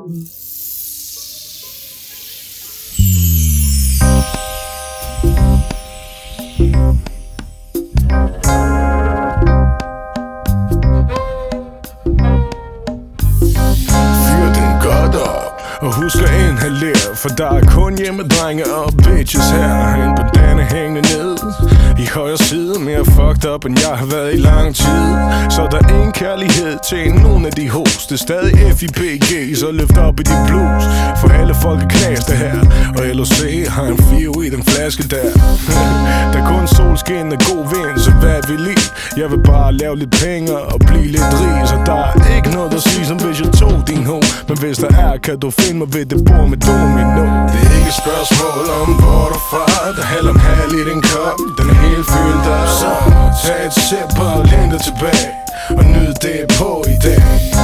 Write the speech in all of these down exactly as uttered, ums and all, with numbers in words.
Og husk at inhalere, for der er kun hjemmedrenge og bitches her. En bandana hængende ned i højre side, mere fucked up end jeg har været i lang tid. Så der er ingen kærlighed til nogen af de hosts. Det er stadig F I B G, så løft op i de blues. For alle folk er knaster her, og L O C har en fire i den flaske der. Der er kun solskin og god vind, så hvad vil I? Jeg vil bare lave lidt penge og blive lidt rig. Så der er ikke noget at sige, som hvis jeg tog din ho. Men hvis der er, kan du finde mig ved det bord med domino. Det er ikke et spørgsmål om hvor du fra. Der halder om halv i den kop, den er helt fyldt op. Så tag et sip og læn dig tilbage og nyd det på i dag.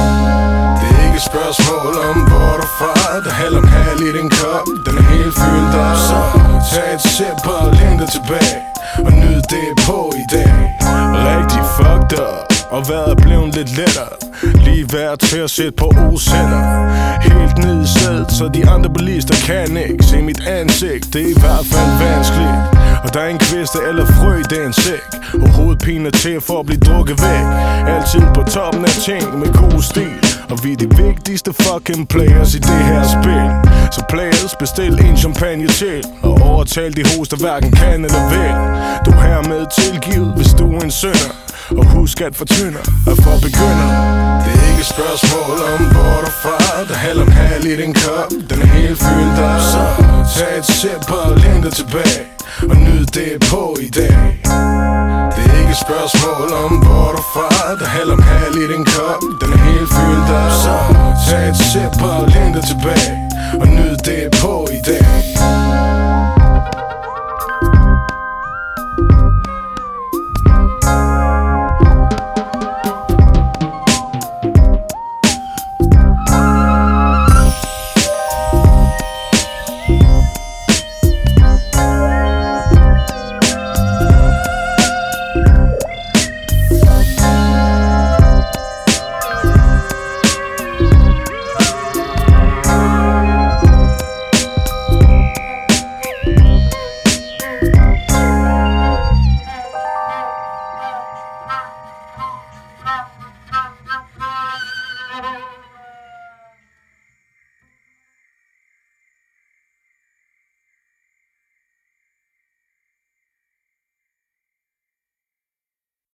Det er ikke et spørgsmål om hvor du fra. Der halder om halv i den kop, den er helt fyldt op. Så tag et sip og læn dig tilbage og nyd det på i dag. Rigtig fucked up, og vejret er blevet lidt lettere. Lige værd til at sætte på O-sætter. Helt ned i sædet, så de andre bilister kan ikke se mit ansigt. Det er i hvert fald vanskeligt, og der er en kviste eller frø i den sæk. Og hovedpine til for at blive drukket væk. Altid på toppen af ting med god stil. Og vi er de vigtigste fucking players i det her spil. Så players, bestil en champagne til og overtal de host, der hverken kan eller vil. Du er hermed tilgivet, hvis du er en synder. Og husk at fortynder er for begynder. Det er ikke et spørgsmål om hvor du fra. Der halder om halv i den kop, den er helt fyldt op. Så tag et sip og læn dig tilbage og nyd det på i dag. Det er ikke et spørgsmål om hvor du fra. Der halder om halv i den kop, den er helt fyldt op. Så tag et sip og læn dig tilbage og nyd det på i dag.